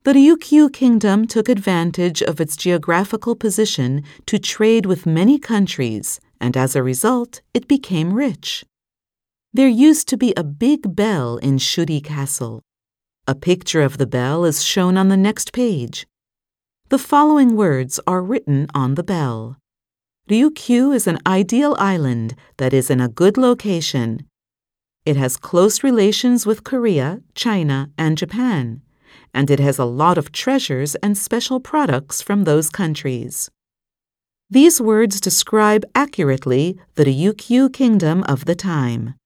The Ryukyu Kingdom took advantage of its geographical position to trade with many countries, and as a result, it became rich. There used to be a big bell in Shuri Castle. A picture of the bell is shown on the next page. The following words are written on the bell. Ryukyu is an ideal island that is in a good location. It has close relations with Korea, China, and Japan, and it has a lot of treasures and special products from those countries. These words describe accurately the Ryukyu Kingdom of the time.